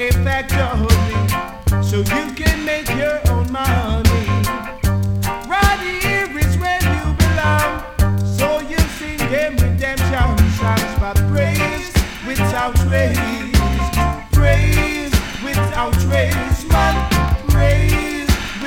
a factory so you can make your own money. Right here is where you belong, so you sing them redemption songs for praise without praise.